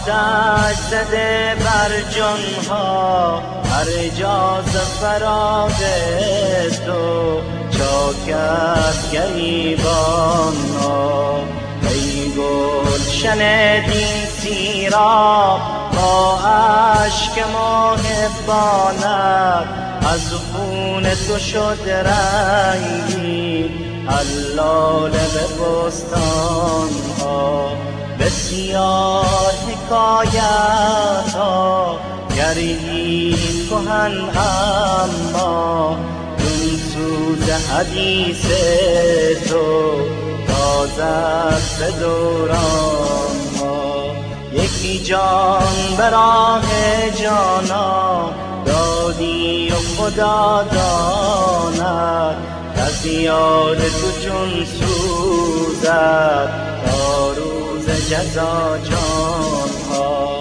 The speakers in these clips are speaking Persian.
آتش زده بر جانها هر جا ز فراق تو چاکت گریبان ها. ای گلشن دین سیراب با اشک محبانت از خون تو شد رنگی حلاله به بستان ها. بسیار حکایت ها گردید کهن اما دون سوز حدیث تو تازه است به دوران ها. یکی جان به راه جانا دادی و خدا داند از یاد تو چون سوزد تا روز جزا جان ها.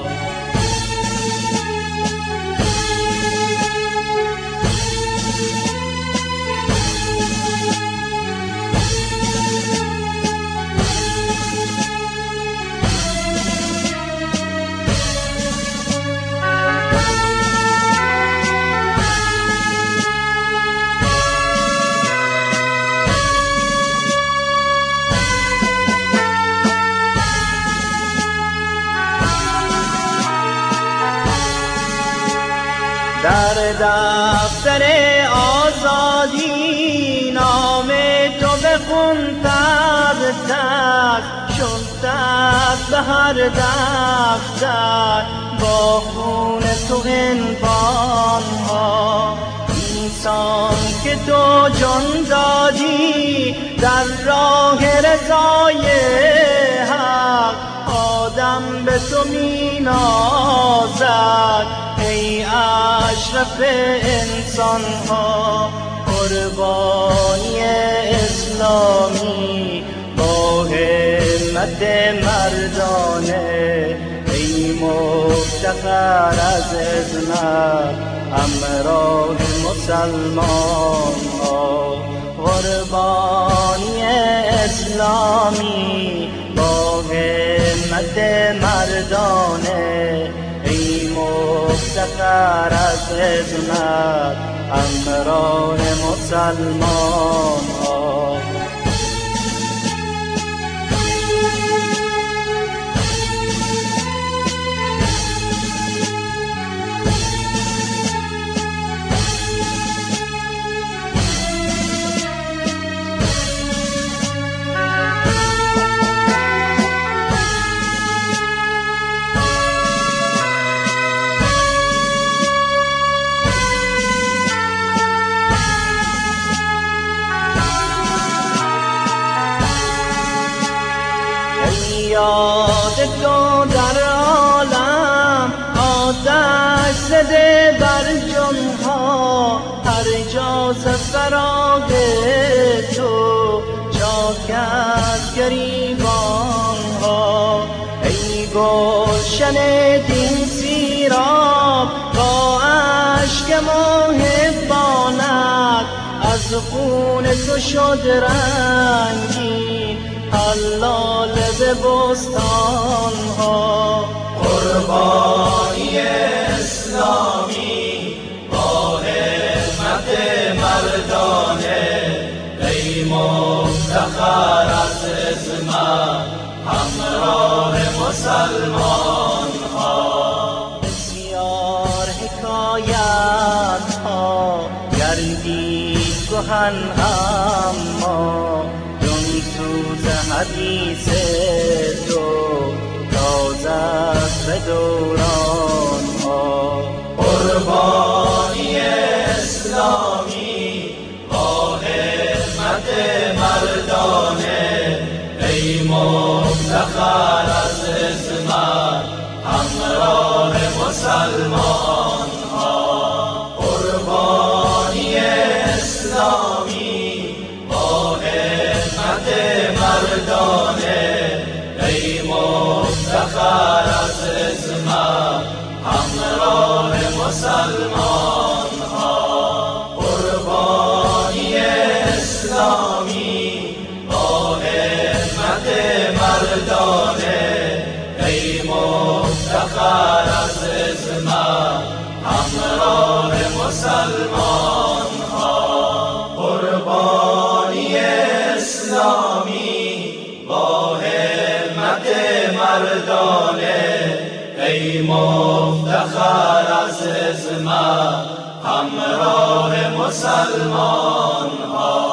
در دفتر آزادی نام تو بخون تر تر شد به هر دفتر با خون تو عنوان ها. انسان که تو جان دادی در راه رضای حق آدم به تو می نازد ای اشرف انسان ها. قربانی اسلامی با همت مردانه ای مفتخر از عظمت همراه مسلمان ها. قربانی اسلامی با همت مردانه ای مفتخر از عظمت همراه مسلمان ها. یاد تو در عالم آتش زده بر جانها هر جا ز فراق تو چاک از گریبان ها. ای گلشن دین سیراب با اشک محبانت از خون تو شد رنگین حلاله به بستان ها. قربانی اسلامی با همت مردانه ای مفتخر از عظمت همراه مسلمان ها. بسیار حکایت ها گردید کهن اما سوز حدیث تو تازه است به دوران ها. قربانی اسلامی با همت مردانه ای مفتخر از عظمت همراه مسلمان ها. قربانی اسلامی با همت مردانه ای مفتخر از عظمت همراه مسلمان ها. قربانی اسلامی با همت مردانه ای مفتخر مفتخر از عظمت همراه مسلمان ها. قربانی اسلامی با همت مردانه، ای مفتخر از عظمت همراه مسلمان ها.